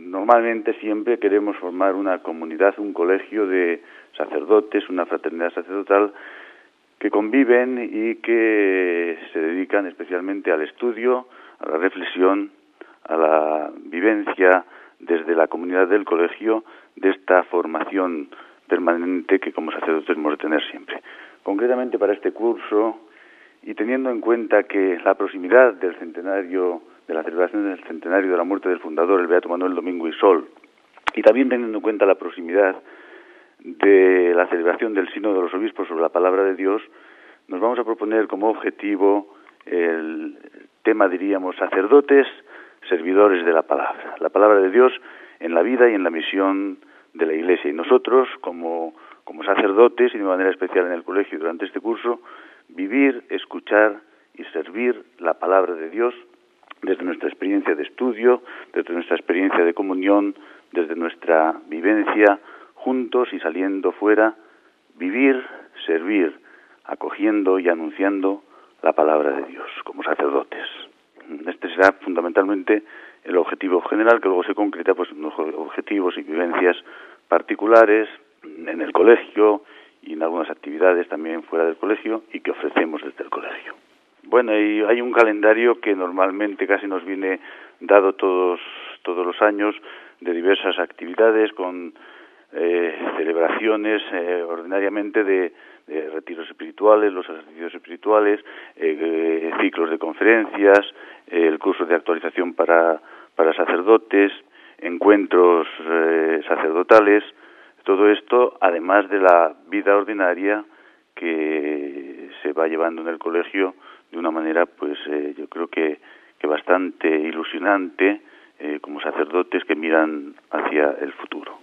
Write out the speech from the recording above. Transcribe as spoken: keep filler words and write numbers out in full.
normalmente siempre queremos formar una comunidad, un colegio de sacerdotes, una fraternidad sacerdotal que conviven y que se dedican especialmente al estudio, a la reflexión, a la vivencia desde la comunidad del colegio de esta formación permanente que como sacerdotes debemos de tener siempre. Concretamente para este curso, y teniendo en cuenta que la proximidad del centenario, de la celebración del centenario de la muerte del fundador, el Beato Manuel Domingo y Sol, y también teniendo en cuenta la proximidad de la celebración del Sínodo de los Obispos sobre la Palabra de Dios, nos vamos a proponer como objetivo el tema, diríamos, sacerdotes, servidores de la Palabra. La Palabra de Dios en la vida y en la misión de la Iglesia. Y nosotros, como, como sacerdotes, y de manera especial en el colegio durante este curso, vivir, escuchar y servir la Palabra de Dios desde nuestra experiencia de estudio, desde nuestra experiencia de comunión, desde nuestra vivencia juntos y saliendo fuera, vivir, servir, acogiendo y anunciando la Palabra de Dios como sacerdotes. Este será fundamentalmente el objetivo general, que luego se concreta pues en objetivos y vivencias particulares en el colegio y en algunas actividades también fuera del colegio y que ofrecemos desde el colegio. Bueno, y hay un calendario que normalmente casi nos viene dado todos todos los años de diversas actividades con eh, celebraciones eh, ordinariamente de, de retiros espirituales, los ejercicios espirituales, eh, eh, ciclos de conferencias, eh, el curso de actualización para, para sacerdotes, encuentros eh, sacerdotales, todo esto además de la vida ordinaria que se va llevando en el colegio de una manera, pues eh, yo creo que, que bastante ilusionante, eh, como sacerdotes que miran hacia el futuro.